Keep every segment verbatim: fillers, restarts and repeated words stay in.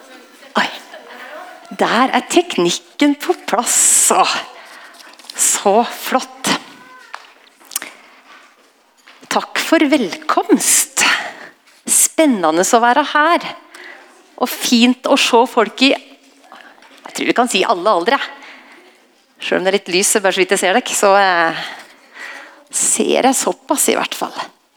Oi. Der er teknikken på plass. Så, så flott. Takk for velkomst. Spennende å være her. Og fint å se folk i, jeg tror vi kan si alle aldre. Selv om det er litt lys, bare så vidt jeg ser deg, så eh, ser jeg såpass i hvert fall.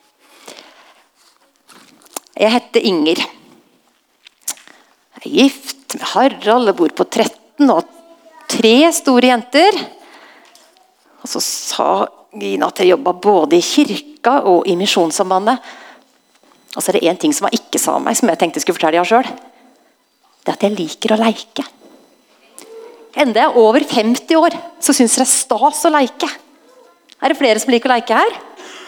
Jeg heter Inger. Jeg er gift med Harald, jeg bor på tretten og tre store jenter. Og så sa Gina at jeg jobbet både i kirka og i misjonssambandet. Og så er det en ting som jeg ikke sa meg, som jeg tenkte jeg skulle fortelle deg selv. Det er at jeg liker å leke. Enda jeg er over femti år, så synes jeg det er stas å leke. Er det flere som liker å leke her?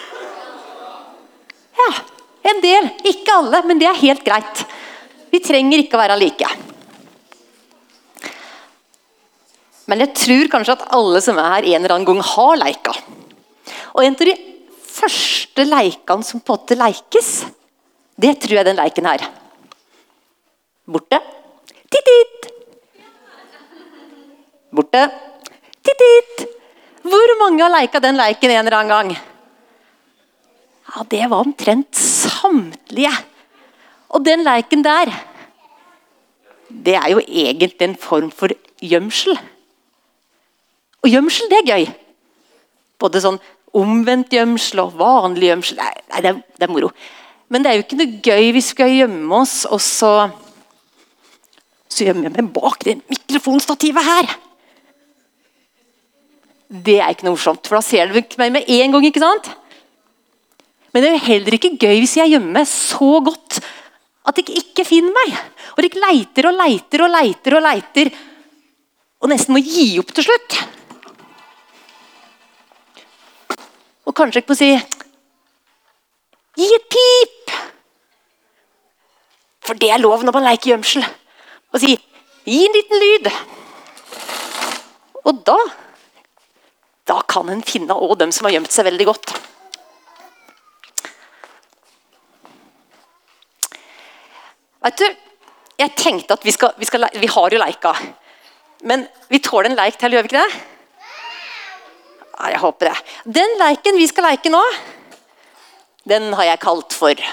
Ja, en del. Ikke alle, men det er helt greit. Vi trenger ikke å være like. Men jeg tror kanskje at alle som er her en eller annen gang har leika. Og en av de første leikene som på en måte leikes, det tror jeg den leiken her. Borte. Titt-titt. Borte. Titt-titt. Hvor mange har leiket den leiken en eller annen gang? Ja, det var omtrent samtlige. Og den leiken der, det er jo egentlig en form for gjemsel. Og gjemsel, det er gøy. Både sånn omvendt gjemsel og vanlig gjemsel. Nei, nei det, er, det er moro. Men det er jo ikke noe gøy hvis vi skal gjemme oss, og så, så gjemmer jeg meg bak det mikrofonstativet her. Det er ikke noe morsomt, for da ser du meg med en gang, ikke sant? Men det er jo heller ikke gøy hvis jeg gjemmer meg så godt at jeg ikke finner meg. Og jeg leiter og leiter og leiter og leiter, og nesten må gi opp til slutt. Og kanskje jeg må si, gi et pip! For det er lov når man leker gjemsel. Og si, gi en liten lyd. Og da, da kan en finne også dem som har gjemt seg veldig godt. Vet du, jeg tenkte at vi, skal, vi, skal, vi har jo leika. Men vi tåler en leik til, gjør vi ikke det? Ja, jeg håper det. Den leiken vi skal leike nå, den har jeg kalt for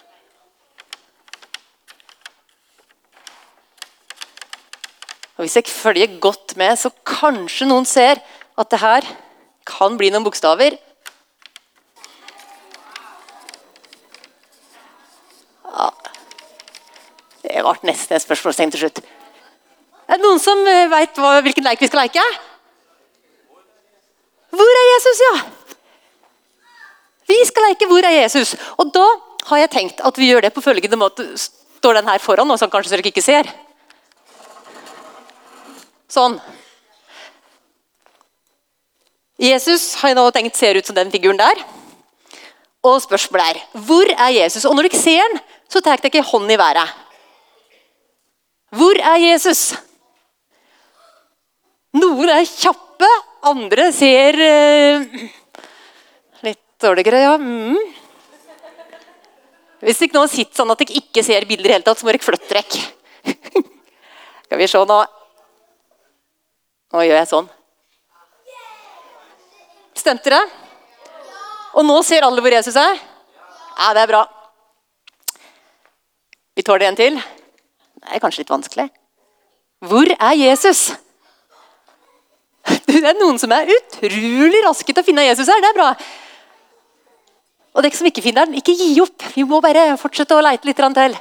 Og hvis jeg følger godt med, så kanskje noen ser at det her kan bli noen bokstaver. Ja. Det ble nesten et spørsmålstegn til slutt. Er det noen som vet hva, hvilken leik vi skal leke? Hvor er Jesus, ja? Vi skal leke Hvor er Jesus? Og da har jeg tenkt at vi gjør det på følgende måte. Står den her foran, og så kanskje dere ikke ser. Sånn. Jesus har jeg nå tenkt ser ut som den figuren der. Og spørsmålet er, hvor er Jesus? Og når dere ser den, så tar dere ikke hånd i været. Hvor er Jesus? Noen er kjappe, andre ser uh, litt dårligere, ja. Mm. Hvis dere nå sitter sånn at dere ikke ser bilder i hele tatt, så må dere flytte dere. Skal vi se nå. Nå gjør jeg sånn. Stemte det? Og nå ser alle hvor Jesus er? Ja, det er bra. Vi tåler en til. Det er kanskje litt vanskelig. Hvor er Jesus? Det er noen som er utrolig raske til å finne Jesus her. Det er bra. Og dere som ikke finner den, ikke gi opp. Vi må bare fortsette å lete litt til.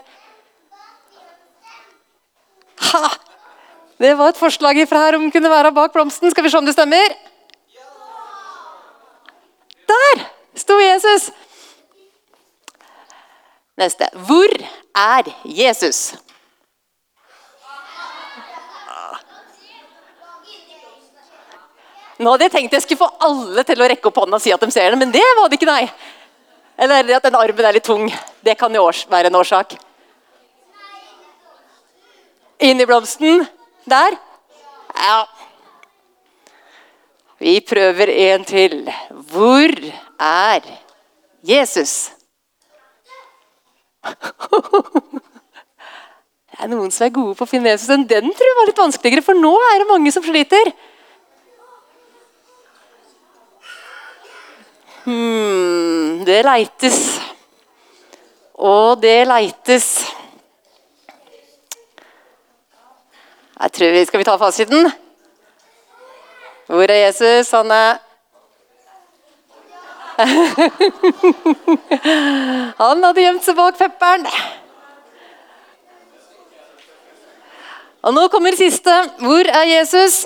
Ha! Det var et forslag fra her om kunne være bak blomsten. Skal vi se om det stemmer? Der sto Jesus. Neste. Hvor er Jesus? Nå hadde jeg tenkt jeg skulle få alle til å rekke opp hånden og si at de ser det, men det var det ikke, nei. Eller at den armen er litt tung. Det kan jo være en årsak. Inn i blomsten. Der? Ja. Vi prøver en til. Hvor er Jesus? Det er noen som er gode på å finne Jesus, men den tror jeg var litt vanskeligere, for nå er det mange som sliter. Hmm, det leites. Og det leites. Jeg tror vi skal vi ta fasiten. Hvor er Jesus? Han er Han hadde gjemt seg bak pepperen. Og nå kommer siste. Hvor er Jesus?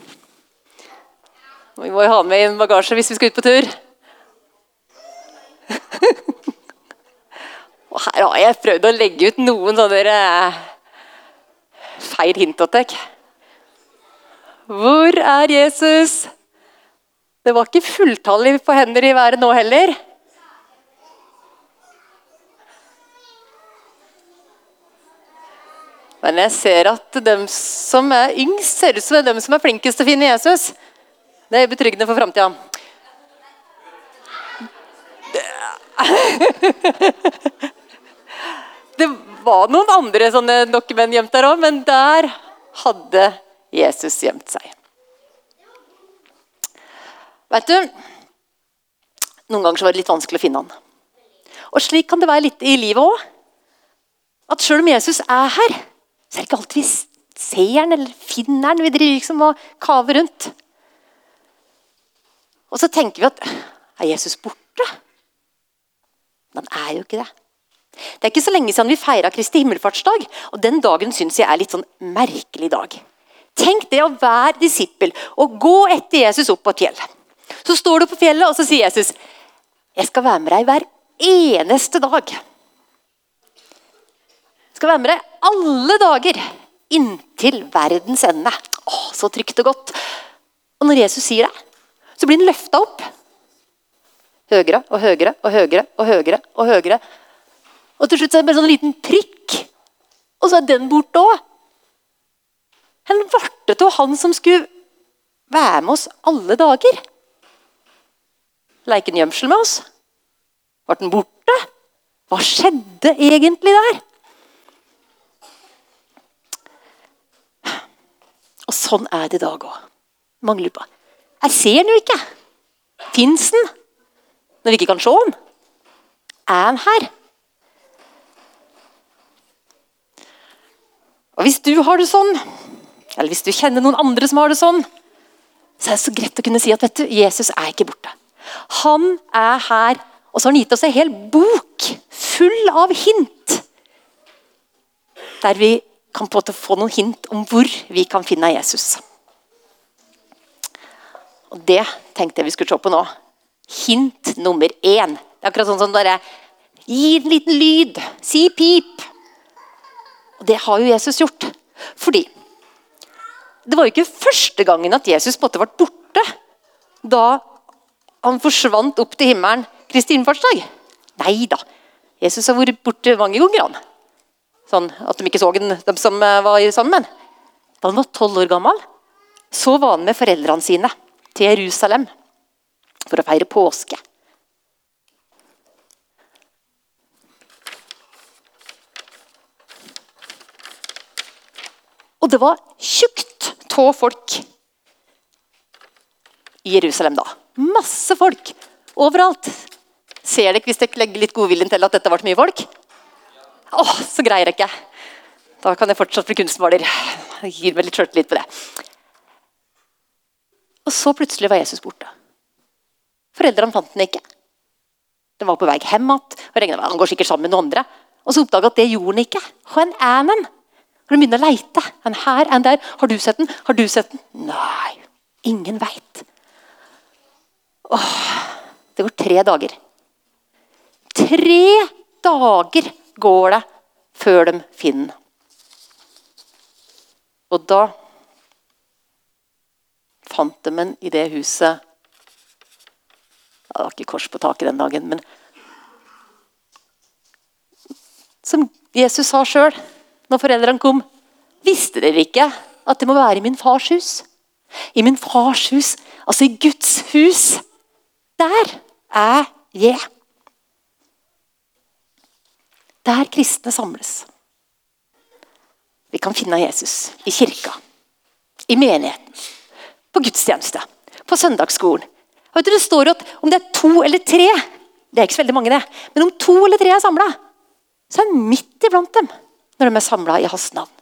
Vi må jo ha med en bagasje hvis vi skal ut på tur. Og her har jeg prøvd å legge ut noen sånne eh, feil hintotek. Hvor er Jesus? Det var ikke fulltallig på hender i været nå heller. Men jeg ser at dem som er yngst ser ut som er dem som er flinkest til å finne Jesus. Det er betryggende for fremtiden. Det var noen andre sånne dokument gjemt der også, men der hadde Jesus gjemt seg. Vet du, noen ganger så var det litt vanskelig å finne han. Og slik kan det være litt i livet også. At selv om Jesus er her, så er det ikke alltid vi ser han eller finner han. Vi driver liksom og kaver rundt. Og så tenker vi at, er Jesus borte? Men han er jo ikke det. Det er ikke så lenge siden vi feiret Kristi himmelfartsdag, og den dagen synes jeg er litt sånn merkelig dag. Tenk det å være disippel og gå etter Jesus opp på et fjell. Så står du på fjellet, og så sier Jesus, jeg skal være med deg hver eneste dag. Jeg skal være med deg alle dager, inntil verdens ende. Åh, så trygt og godt. Og når Jesus sier det, så blir den løftet opp. Høyere og høyere og høyere og høyere og høyere. Og til slutt så er det bare sånn en liten prikk. Og så er den borte også. Han vartet til han som skulle være med oss alle dager. Leke en gjemsel med oss. Var den borte? Hva skjedde egentlig der? Og sånn er det i dag også. Mange lurer på. Jeg ser den jo ikke. Finns den? Når vi ikke kan se den? Er han her? Og hvis du har det sånn, eller hvis du kjenner noen andre som har det sånn, så er det så greit å kunne si at vet du, Jesus er ikke borte. Han er her, og så har han gitt oss en hel bok full av hint. Der vi kan på en måte få noen hint om hvor vi kan finne Jesus. Og det tenkte jeg vi skulle se på nå. Hint nummer én. Det er akkurat sånn som bare, gi en liten lyd, si pip. Og det har jo Jesus gjort. Fordi det var jo ikke første gangen at Jesus på en måte var borte da han forsvant opp til himmelen Kristi himmelfartsdag. Neida. Jesus har vært borte mange ganger han. Sånn at de ikke så den, de som var sammen. Da han var tolv år gammel, så var han med foreldrene sine til Jerusalem for å feire påske. Og det var tjukt tå folk i Jerusalem da. Masse folk overalt. Ser dere hvis dere legger litt godviljen til at dette var mye folk? Åh, så greier jeg ikke. Da kan jeg fortsatt bli kunstmaler. Jeg gir meg litt selvtillit på det. Og så plutselig var Jesus borte. Foreldrene fant den ikke. Den var på vei hjem at, og regnet med, han går sikkert sammen med noen andre. Og så oppdaget at det gjorde han ikke. Hvor er han? Når du begynner å leite. Han her, han der. Har du sett den? Har du sett den? Nei, ingen vet. Åh, det går tre dager. Tre dager går det før de finner. Og da fant de en i det huset. Det var ikke kors på taket den dagen, men som Jesus sa selv, når foreldrene kom, visste dere ikke at det må være i min fars hus? I min fars hus, altså i Guds hus. Der er jeg. Der kristne samles. Vi kan finne Jesus i kirka, i menigheten, på gudstjeneste, på søndagsskolen. Vet du, det står at om det er to eller tre, det er ikke så veldig mange det, men om to eller tre er samlet, så er han midt iblant dem når de er samlet i hans navn.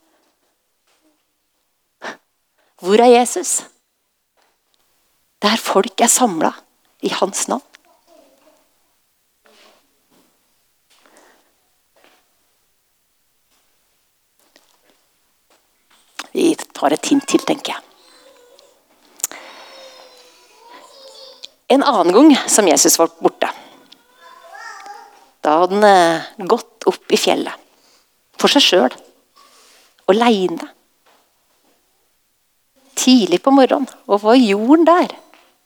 Hvor er Jesus? Der folk er samlet i hans navn. Vi tar et hint til, tenker jeg. En annen gang som Jesus var borte, da hadde han gått opp i fjellet, for seg selv, alene. Tidlig på morgenen, og var jorden der.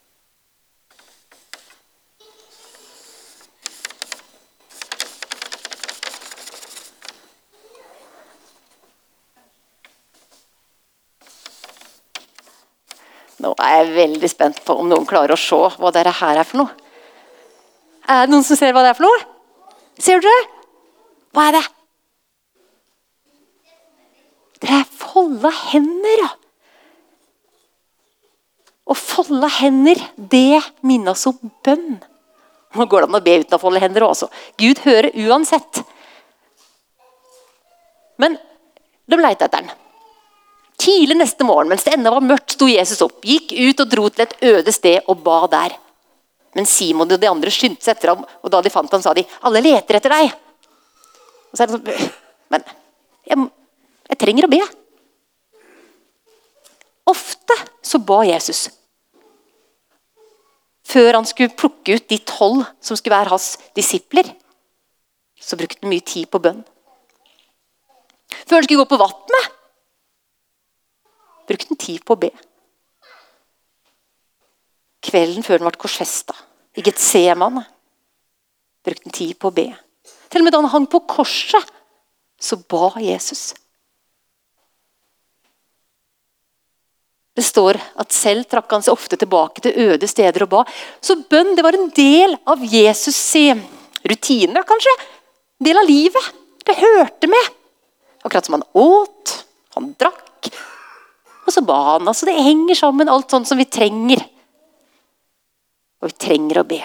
Nå er jeg veldig spent på om noen klarer å se hva dette her er for noe. Er det noen som ser hva det er for noe? Ser dere? Hva er det? Det er folde hender, ja. Og folde hender, det minner oss om bønn. Nå går det an å be uten å folde hender også. Gud hører uansett. Men de lette etter den. Tidlig neste morgen, mens det enda var mørkt, sto Jesus opp, gikk ut og dro til et øde sted og ba der. Men Simon og de andre skyndte seg etter ham, og da de fant ham, sa de, alle leter etter deg. Og så er det sånn, men jeg, jeg trenger å be. Ofte så ba Jesus. Før han skulle plukke ut de tolv som skulle være hans disipler, så brukte han mye tid på bønn. Før han skulle gå på vattnet, brukte han tid på å be. Kvelden før han ble korsfestet, i Getsemane, brukte han tid på å be. Til og med da han hang på korset, så ba Jesus. Det står at selv trakk han seg ofte tilbake til øde steder og ba. Så bønn, det var en del av Jesus' rutiner, kanskje. En del av livet. Det hørte med. Akkurat som han åt, han drakk, og så ba han. Altså det henger sammen alt sånt som vi trenger. Og vi trenger å be.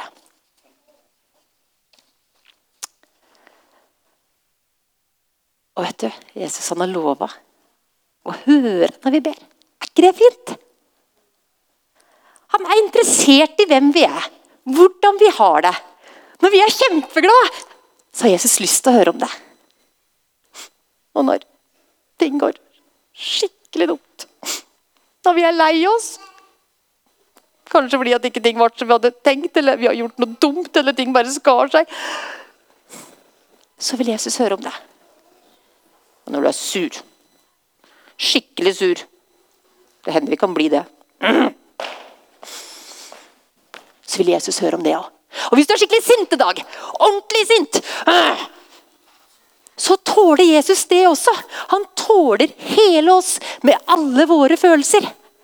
Og vet du, Jesus han har lovet å høre når vi ber. Er ikke det fint? Han er interessert i hvem vi er, hvordan vi har det. Når vi er kjempeglade, så har Jesus lyst til å høre om det. Og når ting går skikkelig dumt, når vi er lei oss, kanskje fordi at ikke ting var som vi hadde tenkt, eller vi har gjort noe dumt, eller ting bare skar seg, så vil Jesus høre om det. Og når du er sur, skikkelig sur, det hender vi kan bli det, så vil Jesus høre om det også. Og hvis du er skikkelig sint i dag, ordentlig sint, så tåler Jesus det også. Han tåler hele oss med alle våre følelser.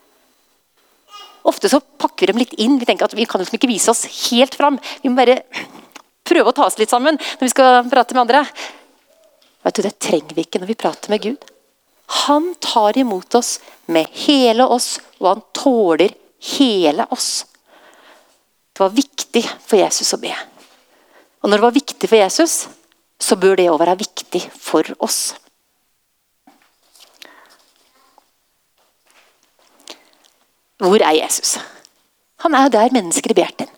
Ofte så pakker vi dem litt inn. Vi tenker at vi kan liksom ikke vise oss helt fram. Vi må bare prøve å ta oss litt sammen når vi skal prate med andre. Vet du, det trenger vi ikke når vi prater med Gud. Han tar imot oss med hele oss, og han tåler hele oss. Det var viktig for Jesus å be. Og når det var viktig for Jesus, så bør det også være viktig for oss. Hvor er Jesus? Han er der mennesker ber til.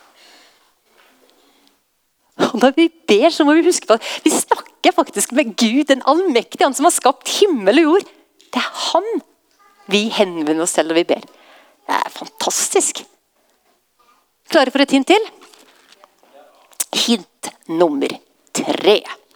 Og når vi ber, så må vi huske på at vi snakker faktisk med Gud, den allmektige, han som har skapt himmel og jord. Det er han vi henvender oss til når vi ber. Det er fantastisk. Klare for et hint til? Hint nummer tre.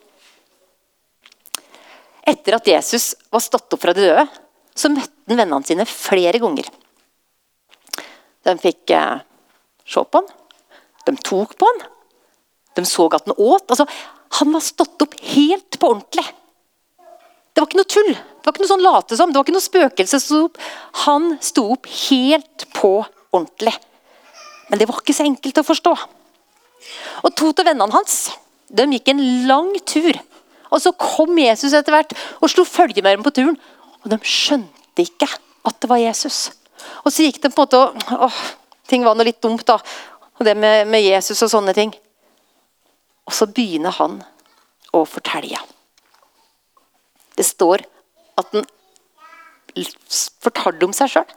Etter at Jesus var stått opp fra de døde, så møtte han vennene sine flere ganger. De fikk eh, se på han, de tok på han, de så at han åt. Altså, han var stått opp helt på ordentlig. Det var ikke noe tull, det var ikke noe sånn late som, det var ikke noe spøkelse. Han sto opp helt på ordentlig. Men det var ikke så enkelt å forstå. Og to til vennene hans, de gikk en lang tur, Og så kom Jesus etter hvert og slo følge med dem på turen. Og de skjønte ikke at det var Jesus. Og så gikk det på en måte, og åh, ting var noe litt dumt da. Og det med, med Jesus og sånne ting. Og så begynner han å fortelle. Det står at han fortalte om seg selv.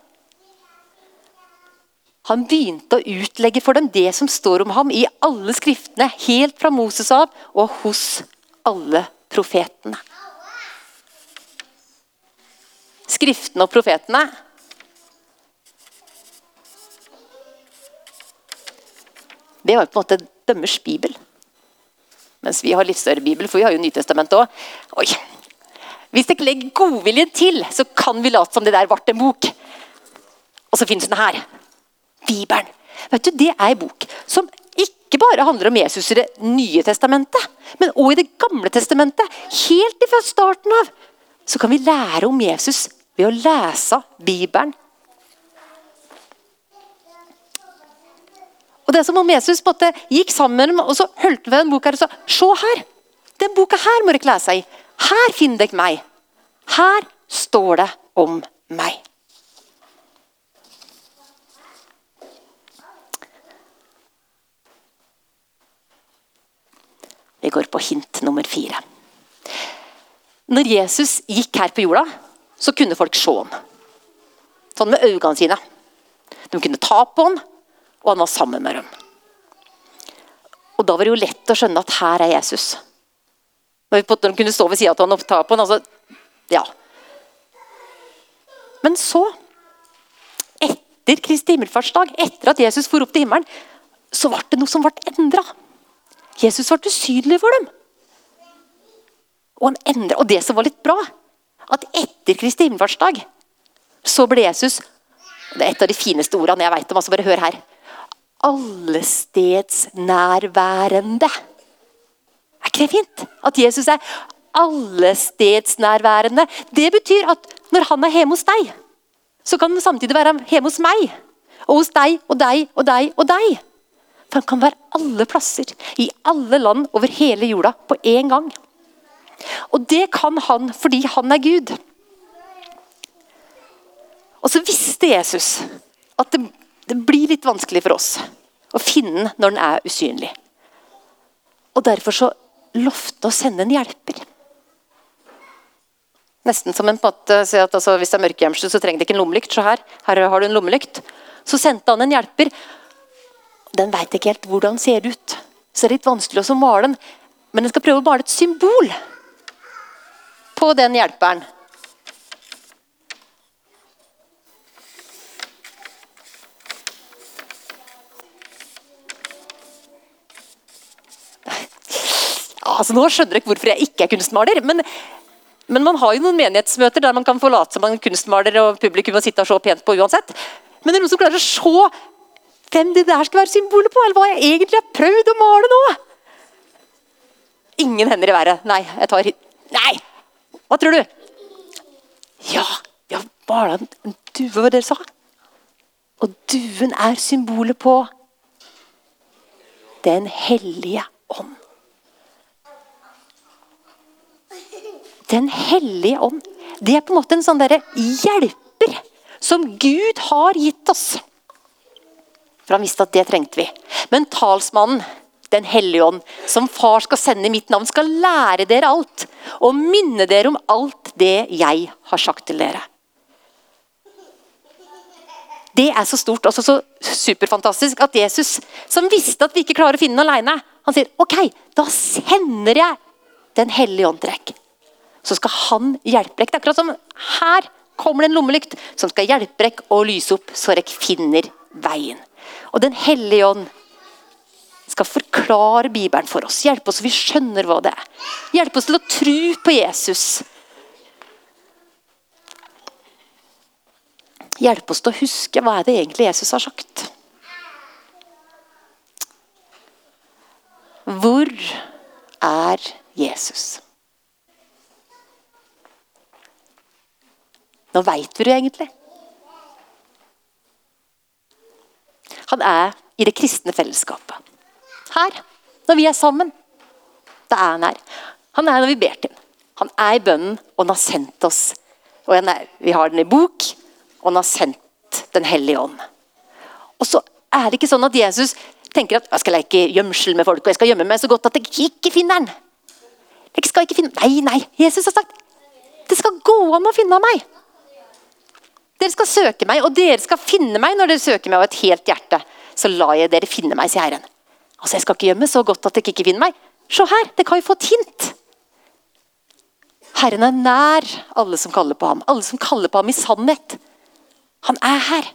Han begynte å utlegge for dem det som står om ham i alle skriftene, helt fra Moses av og hos alle profetene. Skriftene og profetene. Det var på en måte dømmers bibel. Mens vi har litt større bibel, for vi har jo Nytestamentet også. Oi. Hvis det ikke legger godviljen til, så kan vi late som det der vart en bok. Og så finnes den her. Bibelen. Vet du, det er en bok som ikke bare handler om Jesus i det nye testamentet, men også i det gamle testamentet. Helt fra starten av. Så kan vi lære om Jesus ved å lese Bibelen. Og det er som om Jesus på en måte gikk sammen med dem, og så hølte vi den boka her og sa, se her, den boka her må dere lese i. Her finner dere meg. Her står det om meg. Vi går på hint nummer fire. Når Jesus gikk her på jorda, så kunne folk se han. Sånn med øynene sine. De kunne ta på han, og han var sammen med dem. Og da var det jo lett å skjønne at her er Jesus. Når de kunne stå ved siden av han og ta på han, altså, ja. Men så, etter Kristi himmelfartsdag, etter at Jesus for opp til himmelen, så var det noe som ble endret. Jesus var usynlig for dem. Og han endret, og det som var litt bra, at etter Kristi himmelfartsdag, så ble Jesus, det er et av de fineste ordene jeg vet om, altså bare hør her, allesteds nærværende. Er ikke det fint? At Jesus er allesteds nærværende. Det betyr at når han er hjemme hos deg, så kan han samtidig være hjemme hos meg, og hos deg, og deg, og deg, og deg. For han kan være alle plasser, i alle land, over hele jorda, på en gang. Og det kan han fordi han er Gud. Og så visste Jesus at det, det blir litt vanskelig for oss å finne den når den er usynlig. Og derfor så lovte å sende en hjelper. Nesten som en måte, si at altså, hvis det er mørkegjemsel, så trenger det ikke en lommelykt. Så her, her har du en lommelykt. Så sendte han en hjelper. Den vet ikke helt hvordan den ser ut. Så det er litt vanskelig å male den. Men den skal prøve å male et symbol på den hjelperen. Altså, nå skjønner dere hvorfor jeg ikke er kunstmaler, men, men man har jo noen menighetsmøter der man kan få late som man er kunstmaler og publikum og sitte og se pent på uansett. Men det er noen som klarer å se hvem det der skal være symbolet på, eller hva jeg egentlig har prøvd å male nå. Ingen hender i været. Nei, jeg tar hit. Nei! Hva tror du? Ja, ja, bare en due, hva dere sa. Og duen er symbolet på den hellige ånd. Den hellige ånd. Det er på en måte en sånn der hjelper som Gud har gitt oss. For han visste at det trengte vi. Men talsmannen, den hellige ånd, som far skal sende i mitt navn, skal lære dere alt, og minne dere om alt det jeg har sagt til dere. Det er så stort, og så superfantastisk, at Jesus, som visste at vi ikke klarer å finne den alene, han sier, ok, da sender jeg den hellige ånd til dere. Så skal han hjelpe dere. Det er akkurat som her kommer det en lommelykt, som skal hjelpe dere å lyse opp, så dere finner veien. Og den hellige ånd skal forklare Bibelen for oss. Hjelpe oss så vi skjønner hva det er. Hjelpe oss til å tro på Jesus. Hjelpe oss til å huske hva er det egentlig Jesus har sagt. Hvor er Jesus? Nå vet vi det egentlig. Han er i det kristne fellesskapet. Her, når vi er sammen, da er han her. Han er når vi ber til ham. Han er i bønnen, og han har sendt oss. Og han er, vi har den i bok, og han har sendt den hellige ånd. Og så er det ikke sånn at Jesus tenker at jeg skal leke gjemsel med folk, og jeg skal gjemme meg så godt at jeg ikke finner den. Jeg skal ikke finne, nei, nei, Jesus har sagt, det skal gå an å finne meg. Dere skal søke meg, og dere skal finne meg når dere søker meg av et helt hjerte. Så la jeg dere finne meg, sier Herren. Altså, jeg skal ikke gjemme så godt at dere ikke finner meg. Se her, dere har jo fått hint. Herren er nær alle som kaller på ham. Alle som kaller på ham i sannhet. Han er her.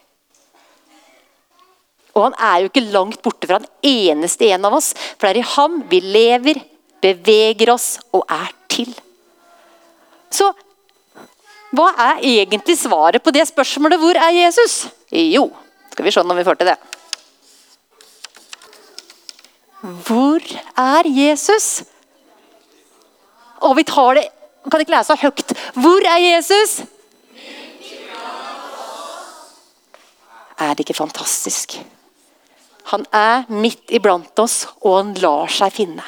Og han er jo ikke langt borte fra den eneste en av oss. For det er i ham vi lever, beveger oss og er til. Så hva er egentlig svaret på det spørsmålet? Hvor er Jesus? Jo, skal vi se om vi får til det. Hvor er Jesus? Og vi tar det, kan ikke lese høyt. Hvor er Jesus? Er det ikke fantastisk? Han er midt iblant oss, og han lar seg finne.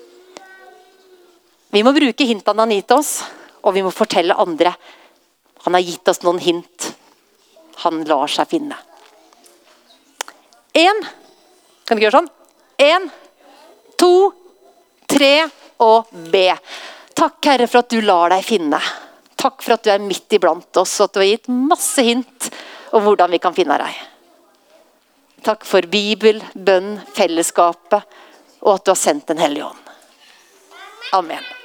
Vi må bruke hintene han har gitt oss, og vi må fortelle andre. Han har gitt oss noen hint. Han lar seg finne. En. Kan vi gjøre sånn? En, to, tre og be. Takk, Herre, for at du lar deg finne. Takk for at du er midt iblant oss, og at du har gitt masse hint om hvordan vi kan finne deg. Takk for Bibel, bønn, fellesskapet, og at du har sendt den hellige ånd. Amen.